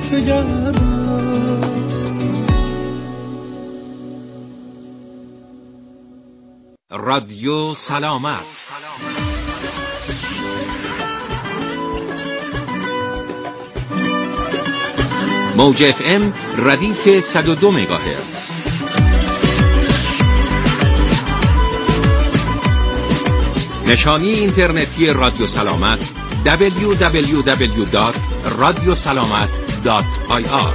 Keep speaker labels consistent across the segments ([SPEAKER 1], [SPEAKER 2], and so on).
[SPEAKER 1] تو گردم.
[SPEAKER 2] رادیو سلامت موج FM ردیف 102 مگاهرتز. نشانی اینترنتی رادیو سلامت www.radiosalamat.ir.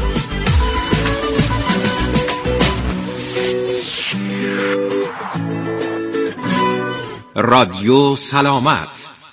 [SPEAKER 2] رادیو سلامت.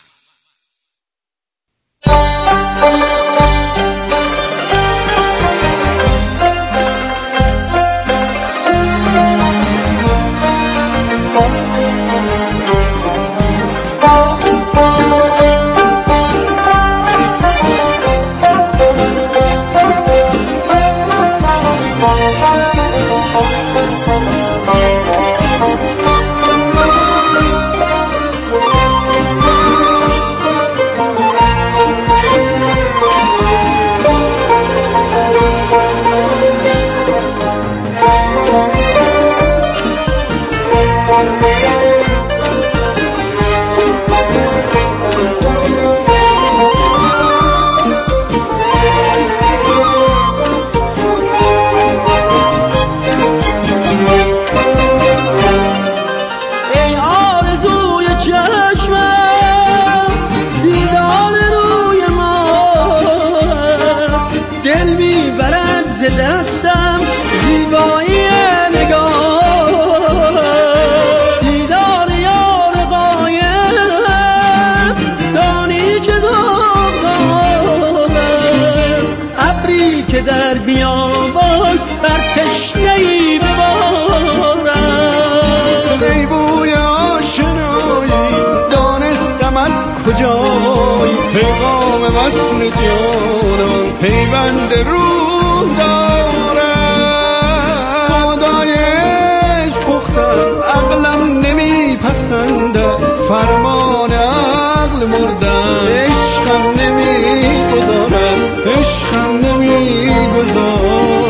[SPEAKER 1] کجای پیغام وصل جانان پیوند روح دارد، سودایش پختم عقلم نمیپسنده، فرمان عقل مردن عشقم نمیگذارد، عشقم نمیگذارد.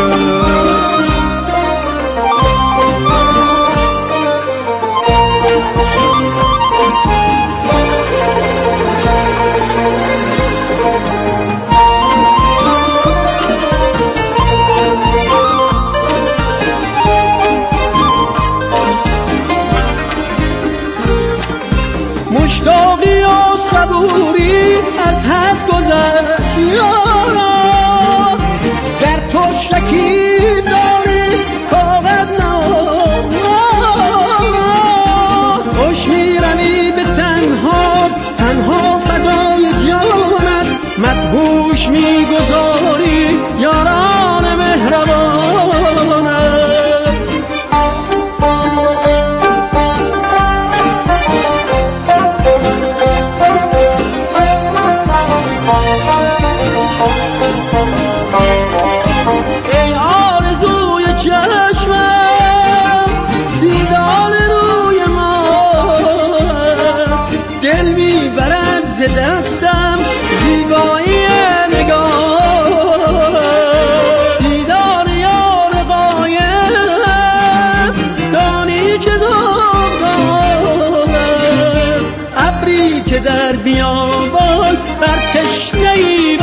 [SPEAKER 3] مشتاقی و صبوری از حد گذشت یارا، در تو شکیب داری کاغذ خوش میروی به تنها تنها فدای جانت، مدهوش میگذاری یاران مهربانت. ای آرزوی چشمم دیدار روی ما، دل میبرد ز دستم زیبایی نگاه، دیدار یار غایب دانی چه ذوق دارد، ابری که در بیابان بر تشنه‌ای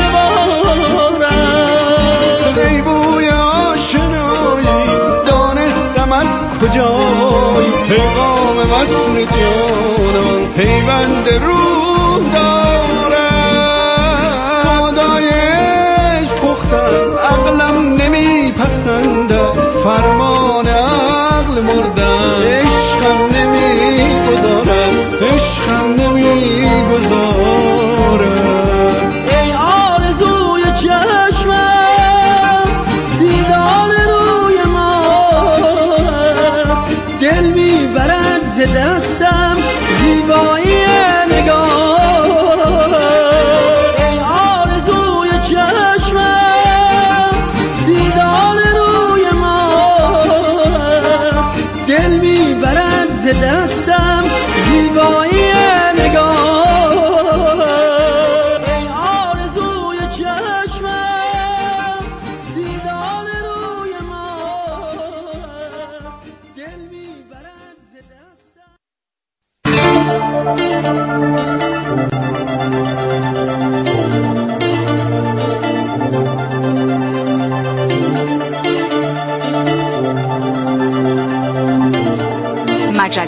[SPEAKER 3] ببارد.
[SPEAKER 1] ای بوی آشنایی دانستم از کجای پیغام وصل جانان پیوند روح دارد، سودایش پختم عقلم نمیپسنده، فرمان عقل مردن عشقم نمیگذارد، عشقم نمیگذارد.
[SPEAKER 3] ای آرزوی چشمم دیدار روی ما، دل میبرد ز دستم زیبایی نگاه، ای آرزوی چشمم دیدار روی ما،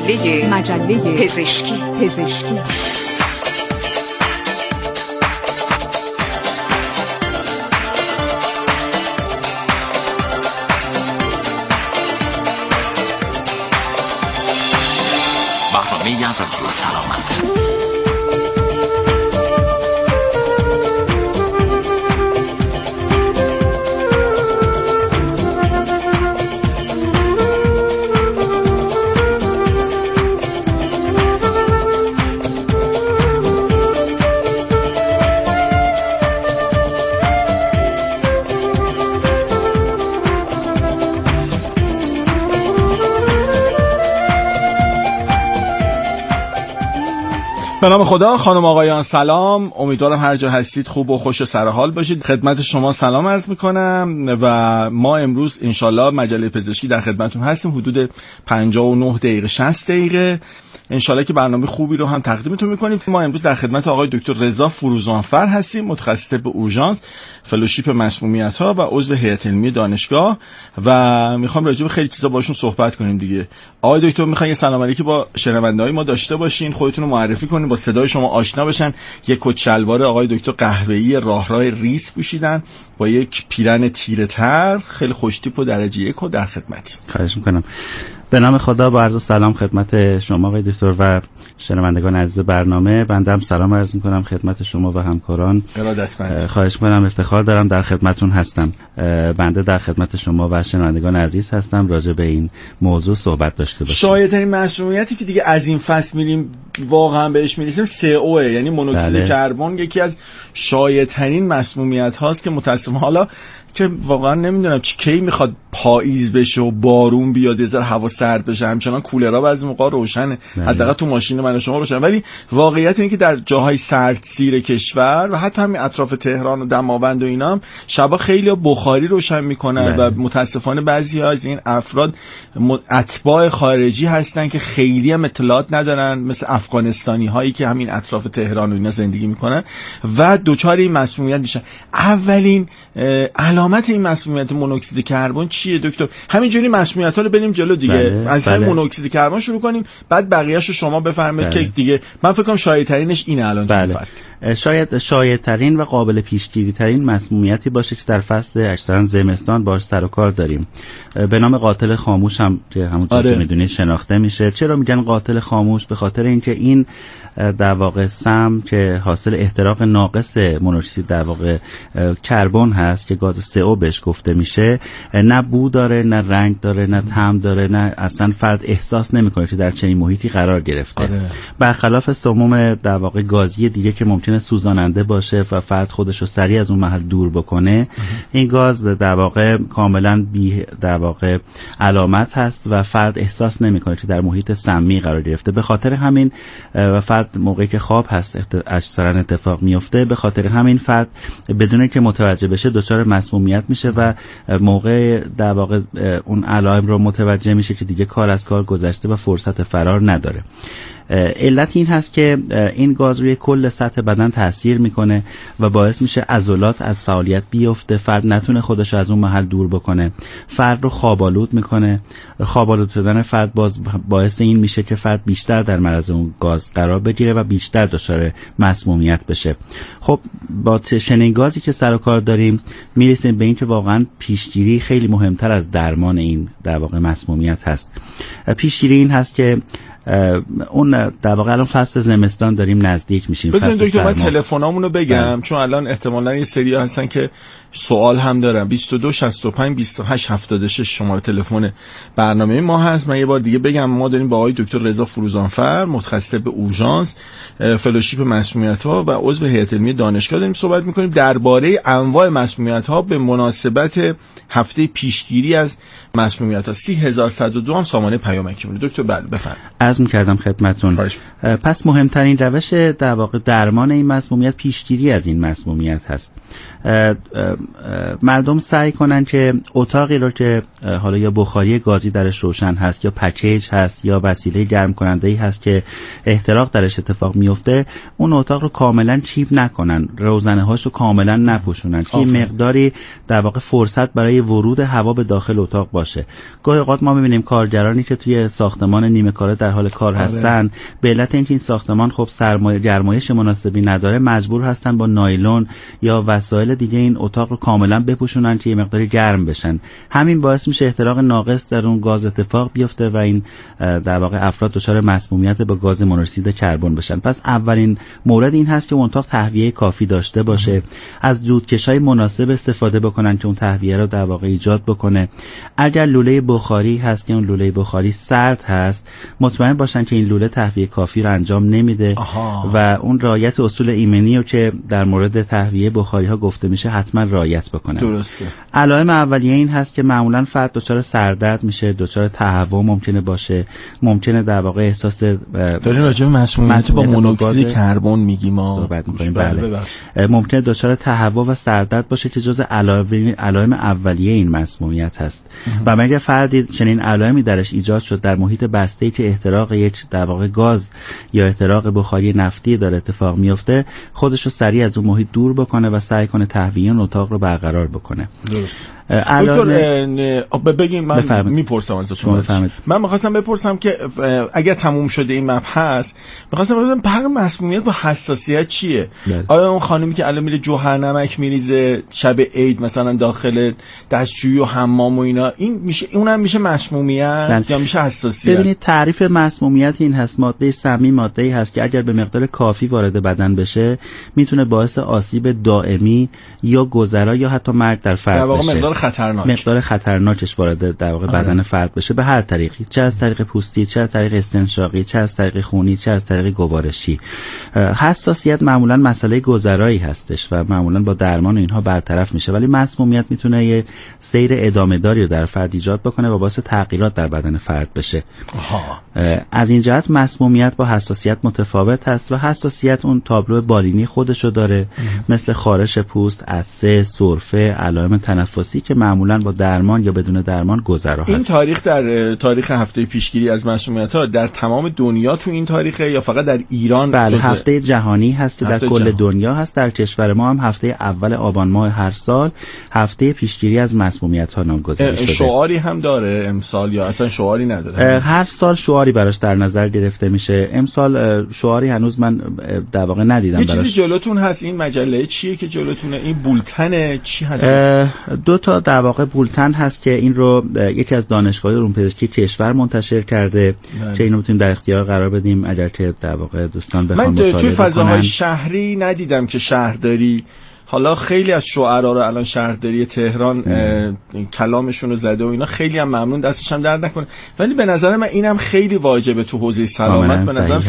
[SPEAKER 4] مجله پزشکی.
[SPEAKER 5] برنامه از رادیو سلامت.
[SPEAKER 1] به نام خدا. خانم آقایان سلام، امیدوارم هر جا هستید خوب و خوش و سرحال باشید. خدمت شما سلام عرض میکنم و ما امروز انشالله مجله پزشکی در خدمتون هستیم. حدود 59 دقیقه 60 دقیقه انشالله که برنامه خوبی رو هم تقدیمتون میکنیم. ما امروز در خدمت آقای دکتر رضا فروزانفر هستیم، متخصص به اورژانس، فلوشیپ مسمومیت ها و عضو هیئت علمی دانشگاه و میخوام راجع به خیلی چیزا باشون صحبت کنیم دیگه. آقای دکتر میخوام یه سلام علیکی با شنونده‌های ما داشته باشین، خودتون رو معرفی کنین، با صدای شما آشنا بشن. یک کت شلوار آقای دکتر قهوه‌ای راهرو ریس پوشیدن با یک پیرن تیره تر، خیلی خوشتیپ و درجه 1 در خدمت.
[SPEAKER 6] خواهش میکنم. به نام خدا با عرض سلام خدمت شما آقای دکتر و شنوندگان عزیز برنامه. بنده هم سلام عرض میکنم خدمت شما و همکاران.
[SPEAKER 1] ارادتمند.
[SPEAKER 6] خواهش میکنم، افتخار دارم در خدمتون هستم. بنده در خدمت شما و شنوندگان عزیز هستم راجع به این موضوع صحبت داشته باشیم.
[SPEAKER 1] شایع‌ترین مسمومیتی که دیگه از این فصل میریم واقعا بهش میرسیم CO، یعنی مونوکسید کربن. یکی از شایع‌ترین مسمومیت هاست که متأسفانه حالا که واقعا نمیدونم کی میخواد پاییز بشه و بارون بیاد یه ذره هوا سرد بشه، همچنان کولرها بعضی موقع روشنه، حداقل تو ماشین من و شما روشنه، ولی واقعیت اینه که در جاهای سردسیر کشور و حتی همین اطراف تهران و دماوند و اینا هم شبا خیلی بخاری روشن میکنن و متاسفانه بعضی از این افراد اتباع خارجی هستن که خیلی هم اطلاعات ندارن، مثل افغانستانی هایی که همین اطراف تهران و اینا زندگی میکنن و دوچار این مسمومیت میشن. اولین علامت این مسمومیت مونوکسید کربن چیه دکتر؟ همینجوری مسمومیت ها رو بریم جلو دیگه. از همین مونوکسید کربن شروع کنیم، بعد بقیه‌اش رو شما بفرمایید که دیگه من فکر کنم شایع ترینش اینه الان تو فصل.
[SPEAKER 6] شاید شایع ترین و قابل پیشگیری ترین مسمومیتی باشه که در فصل اکثرا زمستان باهاش سر و کار داریم. به نام قاتل خاموش هم که همونطور که میدونید شناخته میشه. چرا میگن قاتل خاموش؟ به خاطر اینکه این در واقع سم که حاصل احتراق ناقص مونوکسید در واقع کربن هست که گاز CO بهش گفته میشه، نه بو داره، نه رنگ داره، نه طعم داره، نه اصلا فرد احساس نمیکنه که در چنین محیطی قرار گرفته. برخلاف سموم در واقع گازی دیگه که ممکنه سوزاننده باشه و فرد خودش رو سریع از اون محل دور بکنه، این گاز در واقع کاملا بی در واقع علامت هست و فرد احساس نمیکنه که در محیط سمی قرار گرفته. به خاطر همین و فرد موقعی که خواب هست اکثرا اتفاق میفته، به خاطر همین فرد بدون که متوجه بشه دچار مسمومیت میشه و موقع در واقع اون علائم رو متوجه میشه که دیگه کار از کار گذشته و فرصت فرار نداره. علت این هست که این گاز روی کل سطح بدن تاثیر میکنه و باعث میشه عضلات از فعالیت بیفته، فرد نتونه خودش از اون محل دور بکنه، فرد رو خواب‌آلود میکنه. خواب‌آلود شدن فرد باعث این میشه که فرد بیشتر در معرض اون گاز قرار بگیره و بیشتر دچار مسمومیت بشه. خب با چنین گازی که سر و کار داریم میرسیم به این که واقعا پیشگیری خیلی مهمتر از درمان این در واقع مسمومیت هست. پیشگیری این هست که اون در واقع الان فصل زمستان داریم نزدیک میشیم.
[SPEAKER 1] بزنید دکتر من تلفنامونو بگم چون الان احتمالاً یه سری هستن که سوال هم دارن. 22 65 28 76 شماره تلفن برنامه ما هست. من یه بار دیگه بگم ما داریم با آقای دکتر رضا فروزانفر، متخصص به اورژانس، فلوشیپ مسمومیت ها و عضو هیئت علمی دانشگاه داریم صحبت میکنیم درباره انواع مسمومیت ها به مناسبت هفته پیشگیری از مسمومیت ها. 30102 هم سامانه پیامکی مونه. دکتر بله بفرمایید.
[SPEAKER 6] عرض می‌کردم خدمتتون. پس مهمترین روش در واقع درمان این مسمومیت پیشگیری از این مسمومیت هست. مردم سعی کنن که اتاقی رو که حالا یا بخاری گازی درش روشن هست یا پکیج هست یا وسیله گرم کننده‌ای هست که احتراق درش اتفاق میفته، اون اتاق رو کاملا چیپ نکنن، روزنه‌هاش رو کاملا نپوشونن که مقداری در واقع فرصت برای ورود هوا به داخل اتاق باشه. گاهی اوقات ما می‌بینیم کارگرانی که توی ساختمان نیمه کاره در حال کار هستن، به علت اینکه این ساختمان خب سرمایه گرمایش مناسبی نداره، مجبور هستن با نایلون یا وسایل دیگه این اتاق رو کاملا بپوشونن که یه مقداری گرم بشن. همین باعث میشه احتراق ناقص در اون گاز اتفاق بیفته و این در واقع افراد دچار مسمومیت با گاز مونوکسید کربن بشن. پس اولین مورد این هست که اون اتاق تهویه کافی داشته باشه، از دودکش‌های مناسب استفاده بکنن که اون تهویه رو در واقع ایجاد بکنه. اگر لوله بخاری هست که اون لوله بخاری سرد هست، مطمئن باشن که این لوله تهویه کافی رو انجام نمیده و اون رعایت اصول ایمنی رو که در مورد تهویه بخاری ها گفته میشه حتما رعایت بکنن.
[SPEAKER 1] درسته.
[SPEAKER 6] علائم اولیه این هست که معمولا فرد دچار سردرد میشه، دچار تهوع ممکنه باشه، ممکنه در واقع احساس
[SPEAKER 1] داریم راجع به مسمومیت با مونوکسید کربن میگیم ما صحبت می‌کنیم.
[SPEAKER 6] بله. ممکنه دچار تهوع و سردرد باشه که جزء علائم اولیه این مسمومیت هست. و اگر فردی چنین علائمی درش ایجاد شد در محیط بسته‌ای که احتراق یک در واقع گاز یا احتراق بخاری نفتی داره اتفاق میفته، خودش رو سریع از اون محیط دور بکنه و سعی کنه تهویه اتاق رو برقرار بکنه.
[SPEAKER 1] درست. دکتر بگیم من میپرسم ازتون. من می‌خواستم بپرسم که اگر تموم شده این مبحث، می‌خواستم بپرسم فرق مسمومیت با حساسیت چیه؟ آیا اون خانمی که الان میره جوهر نمک میریزه شب عید مثلا داخل دستشویی و حمام و اینا، این میشه اونم میشه مسمومیت یا میشه حساسیت؟
[SPEAKER 6] ببینید تعریف مسمومیت این هست: ماده سمی ماده‌ای هست که اگر به مقدار کافی وارد بدن بشه میتونه باعث آسیب دائمی یا گذرا یا حتی مرگ در فرد بشه. مقدار خطرناکش وارد در واقع بدن فرد بشه به هر طریقی، چه از طریق پوستی، چه از طریق استنشاقی، چه از طریق خونی، چه از طریق گوارشی. حساسیت معمولا مسئله گذرایی هستش و معمولا با درمان اینها برطرف میشه، ولی مسمومیت میتونه یه سیر ادامه داری رو در فرد ایجاد بکنه و باعث تغییرات در بدن فرد بشه. از این جهت مسمومیت با حساسیت متفاوت هست و حساسیت اون تابلو بالینی خودشو داره، مثل خارش پوست، عطسه، سرفه، علائم تنفسی که معمولا با درمان یا بدون درمان گذرا هست.
[SPEAKER 1] این تاریخ در تاریخ هفته پیشگیری از مسمومیت‌ها در تمام دنیا تو این تاریخه یا فقط در ایران؟
[SPEAKER 6] بله، هفته جهانی هست که در کل دنیا هست. در کشور ما هم هفته اول آبان ماه هر سال هفته پیشگیری از مسمومیت‌ها نامگذاری شده.
[SPEAKER 1] شعاری هم داره امسال یا اصلا شعاری نداره؟
[SPEAKER 6] هر سال شعاری براش در نظر گرفته میشه. امسال شعاری هنوز من در واقع ندیدم.
[SPEAKER 1] یه چیزی جلوتون هست؟ این مجله چیه که جلوتونه؟ این بولتن چی هست؟
[SPEAKER 6] دو تا در واقع بولتن هست که این رو یکی از دانشگاه علوم پزشکی کشور منتشر کرده که اینو میتونیم در اختیار قرار بدیم اگر که در واقع دوستان بخوان مطالعه کنن. من توی
[SPEAKER 1] فضاهای شهری ندیدم که شهرداری، حالا خیلی از شعرا رو الان شهرداری تهران کلامشون رو زده و اینا، خیلی هم ممنون، دستش هم درد نکنه، ولی به نظر من اینم خیلی واجبه تو حوزه سلامت. به نظر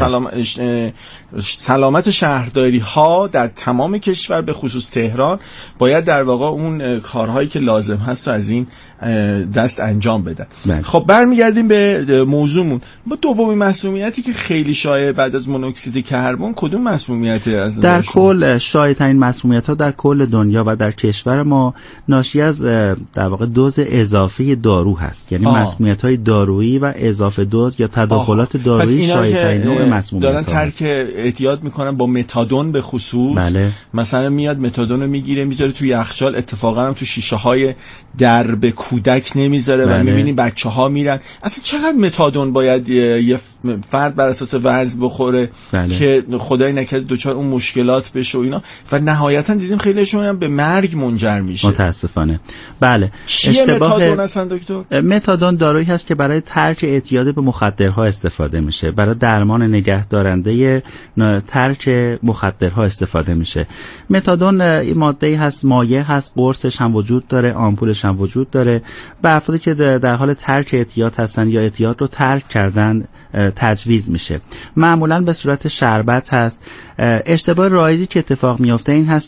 [SPEAKER 1] سلامت شهرداری ها در تمام کشور به خصوص تهران باید در واقع اون کارهایی که لازم هست از این دست انجام بدن. خب برمیگردیم به موضوعمون. با دومین مسمومیتی که خیلی شایع بعد از مونوکسید کربن، کدوم مسمومیت از
[SPEAKER 6] در کل شایع ترین مسمومیت ها در کل دنیا و در کشور ما ناشی از در واقع دوز اضافی دارو هست، یعنی مسمومیت های دارویی و اضافه دوز یا تداخلات دارویی شایع ترین نوع مسمومیت
[SPEAKER 1] دارن ترک اعتیاد میکنن با متادون به خصوص.
[SPEAKER 6] بله.
[SPEAKER 1] مثلا میاد متادون رو میگیره میذاره توی یخچال، اتفاقا هم تو شیشه های درب کودک نمیذاره و میبینی بچه‌ها میرن. اصلا چقدر متادون باید یه فرد بر اساس وزن بخوره که خدای نکرده دچار اون مشکلات بشه و اینا، و نهایتا دیدیم خیلیشون هم به مرگ منجر میشه
[SPEAKER 6] متاسفانه. بله.
[SPEAKER 1] چیه متادون اصلا دکتر؟
[SPEAKER 6] متادون دارویی هست که برای ترک اعتیاد به مخدرها استفاده میشه، برای درمان نگهدارنده ترک مخدرها استفاده میشه. متادون این ماده‌ای هست، مایع هست، قرصش هم وجود داره، آمپولش هم وجود داره. به افرادی که در حال ترک اعتیاد هستن یا اعتیاد رو ترک کردن تجویز میشه. معمولا به صورت شربت هست. اشتباه رایجی که اتفاق میفته این هست که این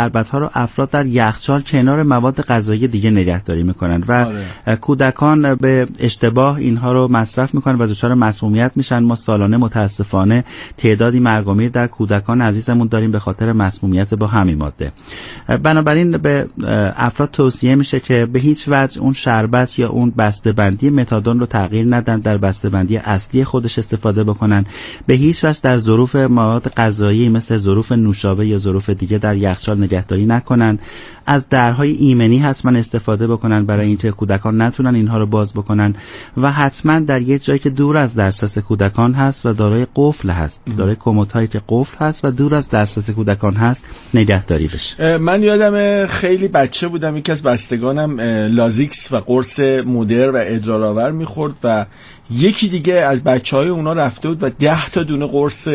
[SPEAKER 6] شربت‌ها رو افراد در یخچال کنار مواد غذایی دیگه نگهداری میکنن و کودکان به اشتباه اینها رو مصرف میکنن و دچار مسمومیت میشن. ما سالانه متاسفانه تعدادی مرگ و میر در کودکان عزیزمون داریم به خاطر مسمومیت با همین ماده. بنابراین به افراد توصیه میشه که به هیچ وجه اون شربت یا اون بسته‌بندی متادون رو تغییر ندن، در بسته‌بندی اصلی خودش استفاده بکنن. به هیچ وجه در ظروف مواد غذایی مثل ظروف نوشابه یا ظروف دیگه در یخچال نگهداری نکنن. از درهای ایمنی حتما استفاده بکنن برای اینکه کودکان نتونن اینها رو باز بکنن و حتما در یک جایی که دور از دسترس کودکان هست و دارای قفل هست، دارای کمدهایی که قفل هست و دور از دسترس کودکان هست نگهداری بشه.
[SPEAKER 1] من یادم خیلی بچه بودم یکی از بستگانم لازیکس و قرص مدر و ادرارآور میخورد و یکی دیگه از بچهای اونا رفته بود و 10 تا دونه قرص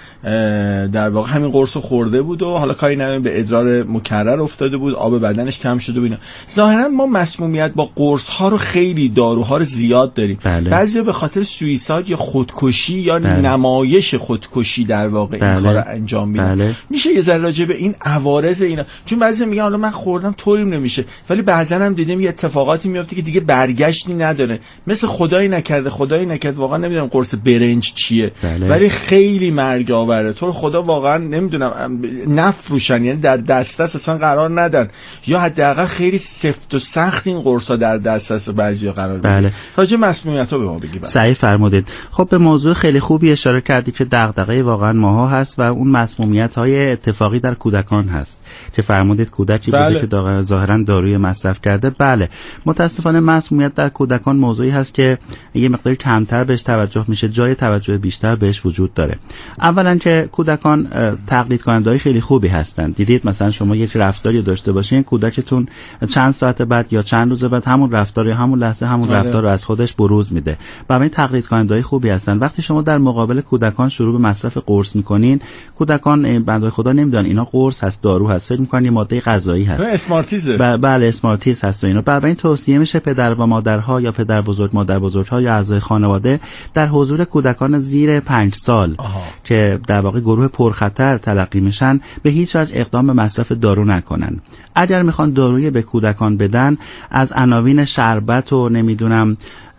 [SPEAKER 1] در واقع همین قرص خورده بود و حالا کاری نداریم به ادرار مکرر افتاده بود، آب بدنش کم شده بود. ظاهرا ما مسمومیت با قرص ها رو خیلی داروها رو زیاد داریم. بعضیا به خاطر سویساید یا خودکشی یا نمایش خودکشی در واقع این کارو انجام میدن. میشه یه ذره راجع به این عوارض اینا، چون بعضیا میگن حالا من خوردم طوریم نمیشه، ولی بعضا هم دیدیم یه اتفاقاتی میفته که دیگه برگشتی نداره، مثل خدایی نکرد واقعا نمیدونم قرص برنج چیه ولی خیلی مرگ آوره. تو خدا واقعا نمیدونم نفروشن، یعنی در دسترس اصلا قرار ندن یا حداقل خیلی سفت و سخت این قرصا در دسترس بعضیا قرار بگیره. راجع مسمومیت‌ها به ما بگید.
[SPEAKER 6] صحیح فرمودید. خب به موضوع خیلی خوبی اشاره کردید که دغدغه واقعا ماها هست و اون مسمومیت‌های اتفاقی در کودکان هست که فرمودید کودکی بوده که ظاهرا داروی مصرف کرده. بله متاسفانه مسمومیت در کودکان موضوعی هست که یه مقدار کمتر بهش توجه میشه، جای توجه بیشتر بهش وجود داره. اولا که کودکان تقلید کننده‌های خیلی خوبی هستن. دیدید مثلا شما یک رفتاری داشته باشین، کودکتون چند ساعت بعد یا چند روز بعد همون رفتار یا همون لحظه همون رفتار رو از خودش بروز میده. برای تقلید کننده‌های خوبی هستن. وقتی شما در مقابل کودکان شروع به مصرف قرص میکنین، کودکان بنده خدا نمیدونن اینا قرص هست، دارو هست، فکر میکنن یه ماده غذایی هست.
[SPEAKER 1] اسمارتیزه.
[SPEAKER 6] بله اسمارتیز هست و اینا. برای توصیه میشه پدر و مادرها یا پدر بزرگ مادر بزرگ‌ها یا اعضای خانواده در حضور کودکان زیر 5 سال که در واقع گروه پرخطر تلقی میشن به هیچ وجه اقدام به مصرف دارو نکنن. اگر میخوان داروی به کودکان بدن از عناوین شربت و نمیدونم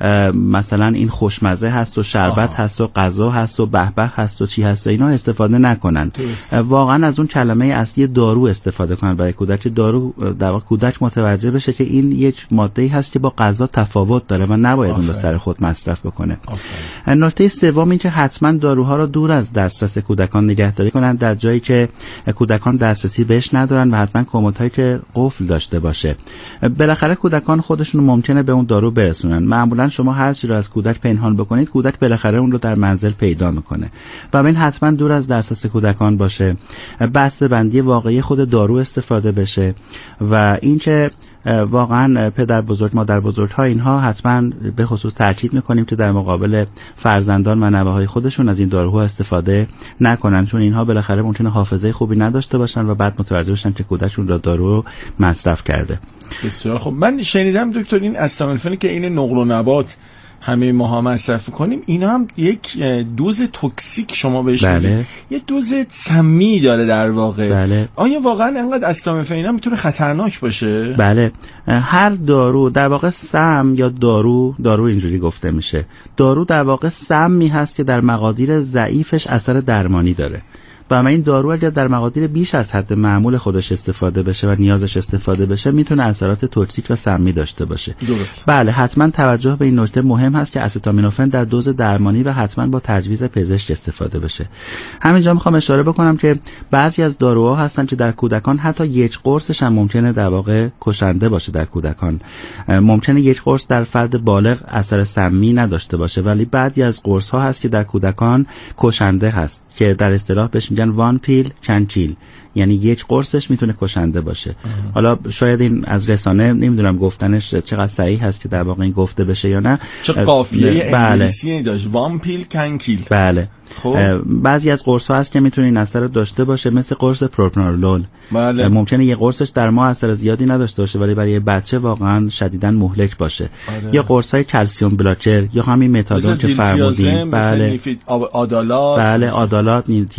[SPEAKER 6] مثلا این خوشمزه هست و شربت هست و غذا هست و بهبه هست و چی هست و اینا استفاده نکنن. واقعا از اون کلمه اصلی دارو استفاده کنن برای کودک. دارو در واقع کودک متوجه بشه که این یک ماده‌ای هست که با غذا تفاوت داره و نباید اون به سر خود مصرف بکنه. نکته سوم این که حتما داروها رو دور از دسترس کودکان نگهداری کنن، در جایی که کودکان دسترسی بهش ندارن و حتما کمدهایی که قفل داشته باشه. بالاخره کودکان خودشون ممکنه به اون دارو برسونن. معمولا شما هر چیزی رو از کودک پنهان بکنید، کودک بالاخره اون رو در منزل پیدا میکنه. و این حتما دور از دسترس کودکان باشه، بسته‌بندی واقعی خود دارو استفاده بشه و اینکه واقعا پدر بزرگ مادر بزرگ ها اینها حتما به خصوص تاکید میکنیم که در مقابل فرزندان و نوه‌های خودشون از این داروها استفاده نکنن، چون اینها بالاخره ممکنه حافظه خوبی نداشته باشن و بعد متوجه بشن که کودکشون دارو مصرف کرده.
[SPEAKER 1] بسیار خب. من شنیدم دکتر این استامینوفن که این نقل و نبات همه ماها مصرف کنیم، اینا هم یک دوز توکسیک شما بهش میگید، یه دوز سمی داره در واقع. آیا واقعا انقدر استامینوفن اینا میتونه خطرناک باشه؟
[SPEAKER 6] بله. هر دارو در واقع سم یا دارو اینجوری گفته میشه، دارو در واقع سمی هست که در مقادیر ضعیفش اثر درمانی داره. و این دارو اگر در مقادیر بیش از حد معمول خودش استفاده بشه و نیازش استفاده بشه میتونه اثرات توکسیک و سمی داشته باشه.
[SPEAKER 1] درست.
[SPEAKER 6] بله حتما توجه به این نکته مهم هست که استامینوفن در دوز درمانی و حتما با تجویز پزشک استفاده بشه. همینجا میخوام اشاره بکنم که بعضی از داروها هستن که در کودکان حتی یک قرصش هم ممکنه در واقع کشنده باشه. در کودکان ممکنه یک قرص در فرد بالغ اثر سمی نداشته باشه، ولی بعضی از قرص ها هست که در کودکان کشنده هست که در اصطلاح بهش میگن وان پیل کن کیل، یعنی یک قرصش میتونه کشنده باشه. حالا شاید این از رسانه نمیدونم گفتنش چقدر صحیح هست که در واقع این گفته بشه یا نه.
[SPEAKER 1] چه قافیه انگلیسی داشت، وان پیل کن کیل.
[SPEAKER 6] بله. خب بعضی از قرص ها هست که میتونه این اثر داشته باشه، مثل قرص پروپرانولول.
[SPEAKER 1] بله.
[SPEAKER 6] ممکنه یه قرصش در ما اثر زیادی نداشته باشه ولی برای بچه واقعا شدیداً مهلک باشه. یا قرص های کلسیم بلاکر یا همین متادون که فرمودیم.
[SPEAKER 1] بله. آدالات.
[SPEAKER 6] بله آدالات، دیل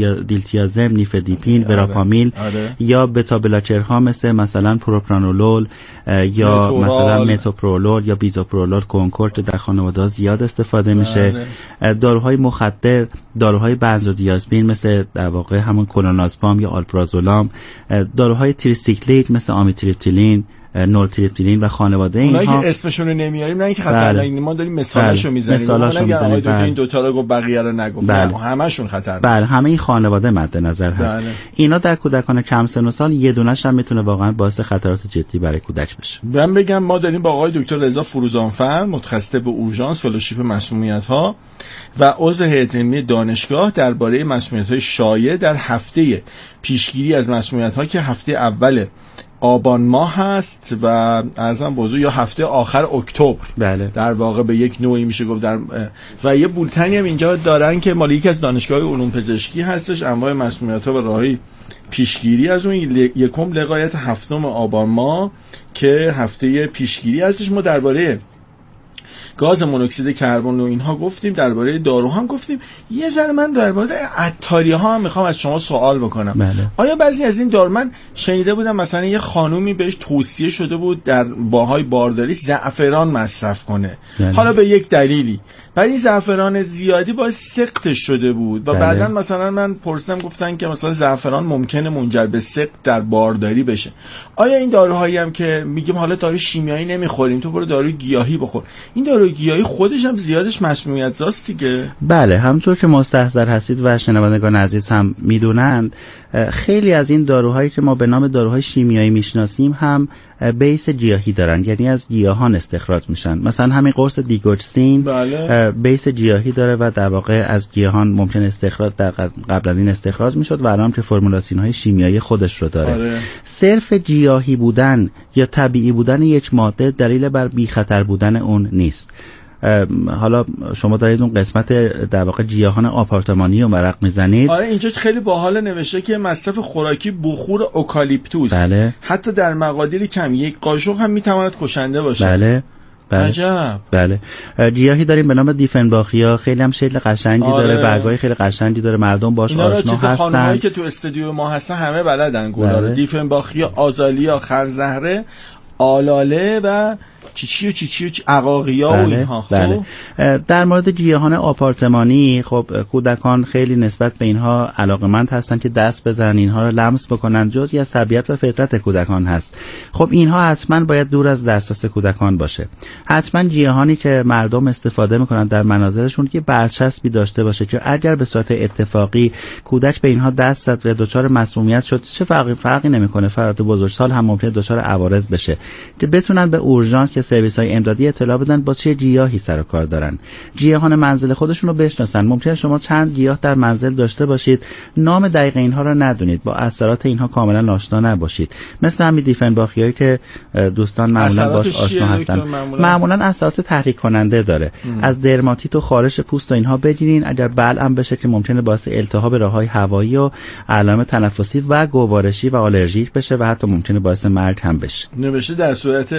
[SPEAKER 6] ملتیازم، نیفدیپین، وراپامیل یا بتا بلاکرها مثلا پروپرانولول یا مثلا متوپرولول یا بیزوپرولول کنکورد در خانواده زیاد استفاده میشه. داروهای مخدر، داروهای بنزودیازپین مثل در واقع همون کلونازپام یا آلپرازولام، داروهای تریسیکلیک مثل آمیتریپتیلین، نورتریپتیلین و خانواده اینها.
[SPEAKER 1] اونایی که اسمشون رو نمیاریم نه اینکه خطرناک، ما داریم مثالاشو میزنیم. آقای دکتر این دوتا رو گفت بقیه رو نگفت. همشون خطرناک.
[SPEAKER 6] بله، همه این خانواده مد نظر هست. اینا در کودکان کم سن و سال یه دونه‌ش هم میتونه واقعا باعث خطرات جدی برای کودک بشه.
[SPEAKER 1] من بگم ما داریم با آقای دکتر رضا فروزانفر، متخصص به اورژانس فلوشیپ مسمومیت‌ها و عضو هیئت علمی دانشگاه درباره مسمومیت‌های شایع در هفته پیشگیری از مسمومیت‌ها که هفته اول آبان ماه هست و ارزم بزرگ یا هفته آخر اکتبر.
[SPEAKER 6] بله. در
[SPEAKER 1] واقع به یک نوعی میشه گفت و یه بولتنی هم اینجا دارن که مال یکی از دانشگاه علوم پزشکی هستش، انواع مسمومیت‌ها و راهی پیشگیری از اون. یکم لقایت هفتم آبان ماه که هفته پیشگیری هستش. ما درباره گاز مونوکسید کربن و اینها گفتیم، درباره دارو هم گفتیم. یه ذره من درباره عطاری ها هم میخوام از شما سوال بکنم.
[SPEAKER 6] بله.
[SPEAKER 1] آیا بعضی از این دارو، من شنیده بودم مثلا یه خانومی بهش توصیه شده بود در باهای بارداری زعفران مصرف کنه. بله. حالا به یک دلیلی بعد این زعفران زیادی باعث سقطش شده بود و بعداً مثلا من پرسیدم گفتن که مثلا زعفران ممکنه منجر به سقط در بارداری بشه. آیا این داروهایی هم که میگیم حالا دارو شیمیایی نمیخوریم، تو برو داروی گیاهی بخور، این داروی گیاهی خودش هم زیادش مسمومیت زاست دیگه؟
[SPEAKER 6] بله، همونطور که مستحضر هستید و شنوندگان عزیز هم میدونند، خیلی از این داروهایی که ما به نام داروهای شیمیایی میشناسیم هم بیس گیاهی دارن، یعنی از گیاهان استخراج میشن. مثلا همین قرص دیگوکسین بیس گیاهی داره و در واقع از گیاهان ممکن استخراج قبل از این استخراج میشد و الان که فرمولاسیون های شیمیایی خودش رو داره. صرف گیاهی بودن یا طبیعی بودن یک ماده دلیل بر بی خطر بودن اون نیست. حالا شما دارید اون قسمت در واقع گیاهان آپارتمانی رو ورق میزنید.
[SPEAKER 1] آره اینجا خیلی باحال نوشته که مصرف خوراکی بخور اوکالیپتوس حتی در مقادیر کم، یک قاشق هم میتواند کشنده باشه.
[SPEAKER 6] بله.
[SPEAKER 1] عجب.
[SPEAKER 6] بله. گیاهی داریم به نام دیفنباخیا، خیلی هم شکل قشنگی داره، برگای خیلی قشنگی داره، مردم باش آشنا هستن.
[SPEAKER 1] خانمایی که تو استودیو ما هستن همه بلدن گلا رو. دیفنباخیا، آزالیا، خرزهره، آلاله و چی عقاقیا و اینها.
[SPEAKER 6] خب در مورد گیاهان آپارتمانی، خب کودکان خیلی نسبت به اینها علاقمند هستن که دست بزنن، اینها رو لمس بکنن، جزئی از طبیعت و فطرت کودکان هست. خب اینها حتما باید دور از دسترس کودکان باشه. حتما گیاهانی که مردم استفاده میکنن در منازلشون که برچسبی داشته باشه که اگر به صورت اتفاقی کودک به اینها دست زد و دچار مسمومیت شد، چه فرقی نمیکنه، فرد بزرگسال هم ممکنه دچار عوارض بشه، که بتونن به اورژانس که سرویس‌های امدادی اطلاع بدن با چه گیاهی سر و کار دارن. گیاهان منزل خودشون رو بشناسن. ممکنه شما چند گیاه در منزل داشته باشید، نام دقیق اینها رو ندونید، با اثرات اینها کاملا آشنا نباشید. مثل همین دیفنباخیایی که دوستان معمولا باش آشنا هستن. معمولا اثرات تحریک کننده داره. از درماتیت و خارش پوست و اینها بگیرین. اگر بلعم بشه که ممکنه باعث التهاب راه‌های هوایی و علائم تنفسی و گوارشی و آلرژیک بشه و حتی ممکنه باعث مرگ هم بشه.
[SPEAKER 1] نوشته در صورت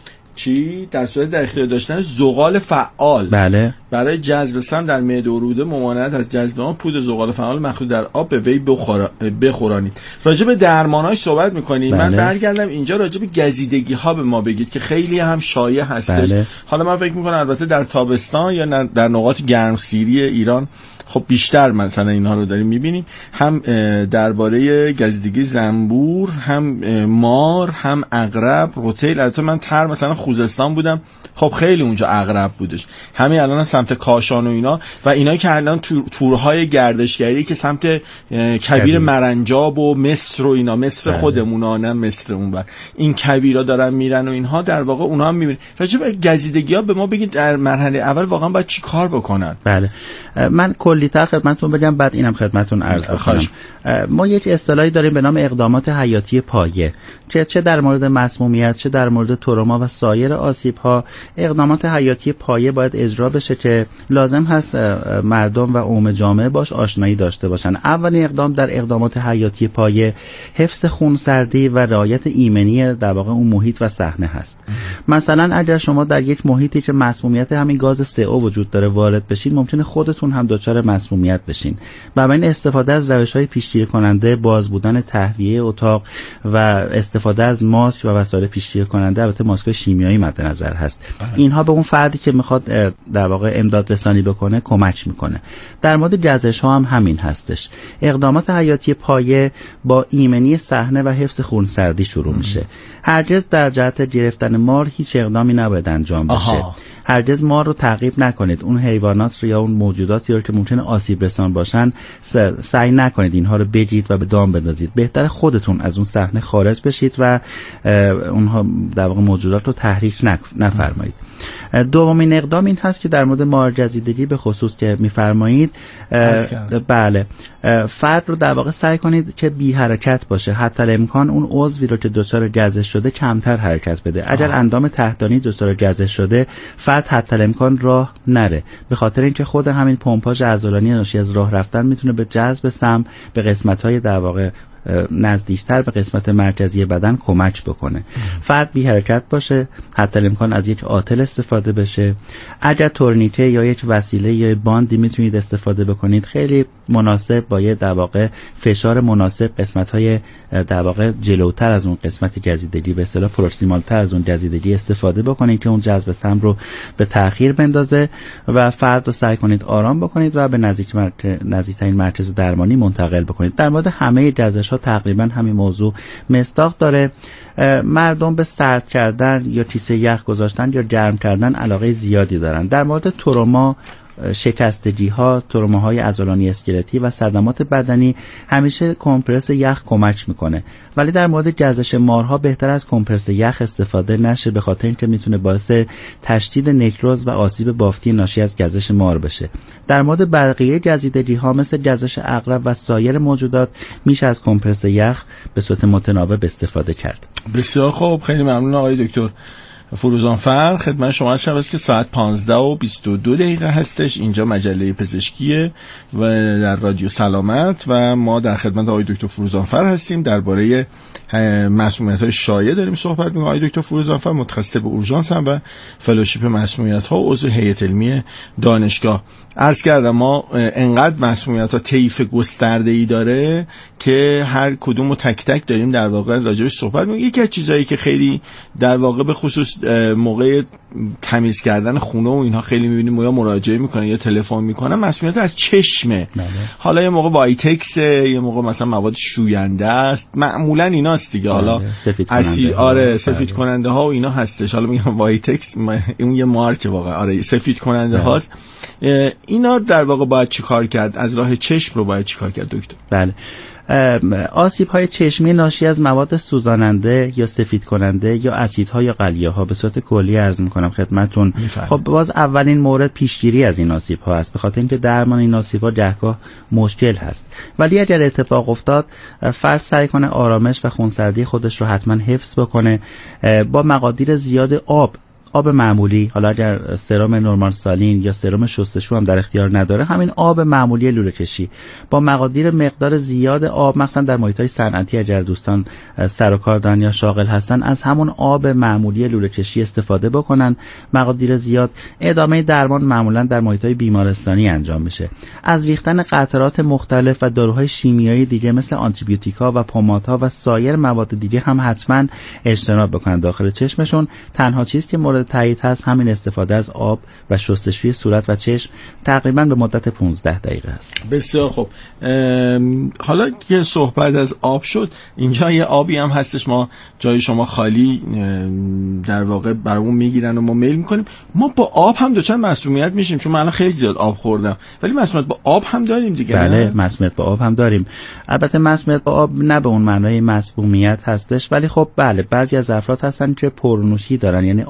[SPEAKER 1] در صورت در اختیار داشتن زغال فعال.
[SPEAKER 6] بله.
[SPEAKER 1] برای جذب سم در معده و روده ممانعت از جذب آن، پود زغال فعال مخلوط در آب به وی بخورانید. راجع به درماناش صحبت می‌کنیم. من برگردم اینجا راجع به گزیدگی ها به ما بگید که خیلی هم شایع هستش. حالا من فکر می‌کنم البته در تابستان یا در نقاط گرمسیری ایران خب بیشتر مثلا اینها رو داریم می‌بینیم، هم درباره گزیدگی زنبور، هم مار، هم عقرب، روتیل. البته من مثلا خوزستان بودم، خب خیلی اونجا عقرب بودش. همین الان سمت کاشان و اینا و اینایی که الان تورهای گردشگری که سمت کویر مرنجاب و مصر و اینا، مصر خودمونا نه مصر اونور، این کویرا دارن میرن و اینها، در واقع اونها هم میبینن. راجع به گزیدگی‌ها به ما بگید در مرحله اول واقعا باید چی کار بکنن؟
[SPEAKER 6] بله، من کلی‌تر خدمتتون بگم، بعد اینم خدمتتون عرض بکنم. ما یک اصطلاحی داریم به نام اقدامات حیاتی پایه که چه در مورد مسمومیت، چه در مورد تروما و سایر آسیب‌ها، اقدامات حیاتی پایه باید اجرا بشه که لازم هست مردم و عموم جامعه باش آشنایی داشته باشن. اولین اقدام در اقدامات حیاتی پایه حفظ خونسردی و رعایت ایمنی در واقع اون محیط و صحنه هست. مثلا اگر شما در یک محیطی که مسمومیت همین گاز CO وجود داره وارد بشین، ممکنه خودتون هم دچار مسمومیت بشین. بنابراین استفاده از روش‌های پیشگیری کننده، باز بودن تهویه اتاق و استفاده از ماسک و وسایل پیشگیری کننده، البته ماسک شیمیایی مد نظر هست، اینها به اون فردی که میخواد در واقع امداد رسانی بکنه کمک میکنه. در مورد گزش ها هم همین هستش. اقدامات حیاتی پایه با ایمنی صحنه و حفظ خونسردی شروع میشه. هرگز در جهت گرفتن مار هیچ اقدامی نباید انجام بشه. هرگز مار رو تعقیب نکنید. اون حیوانات رو یا اون موجوداتی رو که ممکنه آسیب رسان باشن سعی نکنید اینها رو بگیرید و به دام بندازید. بهتر خودتون از اون صحنه خارج بشید و اونها در واقع موجودات رو تحریک نفرمایید. دومین اقدام این هست که در مورد مارگزیدگی به خصوص که میفرمایید، بله، فرد رو در واقع سعی کنید که بی حرکت باشه. حتی الامکان اون عضوی رو که دچار گزش شده کمتر حرکت بده. اگر اندام تحتانی دچار گزش شده، فرد حتی الامکان راه نره، به خاطر اینکه خود همین پمپاژ عضلانی ناشی از راه رفتن میتونه به جذب سم به قسمت‌های در واقع نزدیکتر به قسمت مرکزی بدن کمک بکنه. فرد بی حرکت باشه، حتی الامکان از یک آتل استفاده بشه. اگر تورنیکه یا یک وسیله یا باندی میتونید استفاده بکنید، خیلی مناسب با یه در واقع فشار مناسب قسمت‌های در واقع جلوتر از اون قسمت گزیدگی، به اصطلاح پروکسیمال‌تر از اون گزیدگی استفاده بکنید که اون جذب سم رو به تأخیر بندازه و فرد رو سعی کنید آرام بکنید و به نزدیکترین مرکز درمانی منتقل بکنید. در مورد همه گزش تقریبا همین موضوع مصداق داره. مردم به سرد کردن یا کیسه یخ گذاشتن یا گرم کردن علاقه زیادی دارن. در مورد تروما، شکستگی ها، تروماهای عضلانی اسکلتی و صدمات بدنی همیشه کمپرس یخ کمک میکنه، ولی در مورد گزش مارها بهتر از کمپرس یخ استفاده نشه، به خاطر اینکه میتونه باعث تشدید نکروز و آسیب بافتی ناشی از گزش مار بشه. در مورد بقیه گزیدگی ها مثل گزش عقرب و سایر موجودات میشه از کمپرس یخ به صورت متناوب استفاده کرد.
[SPEAKER 1] بسیار خوب، خیلی ممنون آقای دکتر فروزانفر. خدمت شما شب است که ساعت 15:22 هستش. اینجا مجله پزشکیه و در رادیو سلامت و ما در خدمت آقای دکتر فروزانفر هستیم. درباره مسمومیت‌های شایع داریم صحبت می‌کنیم. آقای دکتر فروزانفر متخصص به اورژانس هم و فلوشیپ مسمومیت‌ها و عضو هیئت علمی دانشگاه. عرض کردم ما انقدر مسمومیت‌ها طیف گسترده‌ای داره که هر کدوم رو تک تک داریم در واقع راجعش صحبت می‌کنیم. یکی از چیزایی که خیلی در واقع به خصوص موقع تمیز کردن خونه و اینها خیلی می‌بینیم یا مراجعه می‌کنن یا تلفن می‌کنن، مسمومیت از چشمه. حالا یه موقع وایتکس، یه موقع مثلا مواد شوینده است، معمولا ایناست دیگه. حالا سفید کننده ها و اینا هستش. حالا میگم وایتکس اون یه مارک واقعا سفید کننده هاست. اینا در واقع باید چیکار کرد؟ از راه چشم رو باید چیکار کرد دکتر؟
[SPEAKER 6] بله، آسیب‌های چشمی ناشی از مواد سوزاننده یا سفید کننده یا اسیدها یا قلیه‌ها به صورت کلی عرض می‌کنم خدمتتون. خب باز اولین مورد پیشگیری از این آسیب‌ها است، به خاطر اینکه درمان این آسیب‌ها گهگاه مشکل هست. ولی اگر اتفاق افتاد، فرد سعی کنه آرامش و خونسردی خودش رو حتما حفظ بکنه. با مقادیر زیاد آب معمولی، حالا اگر سرم نورمال سالین یا سرم شستشو هم در اختیار نداره، همین آب معمولی لوله کشی با مقادیر مقدار زیاد آب، مثلا در محیط‌های صنعتی اگر دوستان سر و کار دارن یا شاغل هستن، از همون آب معمولی لوله کشی استفاده بکنن، مقادیر زیاد. ادامه درمان معمولا در محیط‌های بیمارستانی انجام میشه. از ریختن قطرات مختلف و داروهای شیمیایی دیگه مثل آنتیبیوتیکا و پمادها و سایر مواد دیگه هم حتما اجتناب بکنن داخل چشمشون. تنها چیز که مورد تایید هست همین استفاده از آب و شستشوی صورت و چشم تقریبا به مدت 15 دقیقه است.
[SPEAKER 1] بسیار خوب. حالا که صحبت از آب شد، اینجا یه آبی هم هستش، ما جای شما خالی در واقع برامون میگیرن و ما میل میکنیم. ما با آب هم دچار مسمومیت میشیم، چون من الان خیلی زیاد آب خوردم، ولی مسمومیت با آب هم داریم دیگه.
[SPEAKER 6] بله، مسمومیت با آب هم داریم. البته مسمومیت با آب نه به اون معنای مسمومیت هستش، ولی خب بله، بعضی از افراد هستن که پرنوشی دارن، یعنی آب رو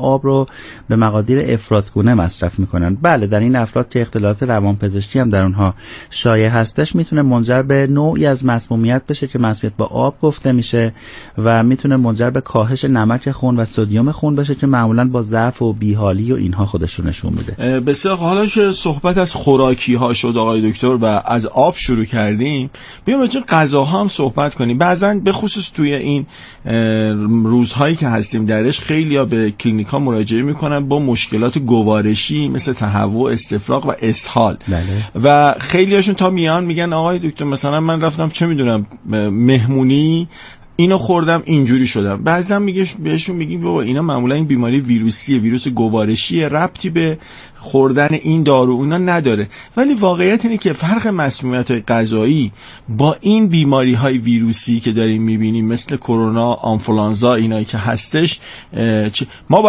[SPEAKER 6] رو به مقادیر افراطگونه مصرف میکنن. بله، در این افراد که اختلالات روانپزشکی هم در اونها شایع هستش میتونه منجر به نوعی از مسمومیت بشه که مسمومیت با آب گفته میشه و میتونه منجر به کاهش نمک خون و سدیم خون بشه که معمولا با ضعف و بیحالی و اینها خودش رو نشون میده.
[SPEAKER 1] بسیار. حالا که صحبت از خوراکی ها شد آقای دکتر و از آب شروع کردیم، بیایم راجع به غذاها هم صحبت کنیم. بعضن به خصوص توی این روزهایی که هستیم درش خیلی‌ها به کلینیک‌ها مراجعه میکنن با مشکلات گوارشی مثل تهوع، استفراغ و اسهال. بله. و خیلی‌هاشون تا میان میگن آقای دکتر مثلا من رفتم چه میدونم مهمونی اینو خوردم اینجوری شدم. بعضی هم بهشون میگیم بابا اینا معمولا این بیماری ویروسیه، ویروس گوارشیه، ربطی به خوردن این دارو اونا نداره. ولی واقعیت اینه که فرق مسمومیت‌های غذایی با این بیماری‌های ویروسی که داریم میبینیم مثل کرونا، آنفولانزا، اینایی که هستش، ما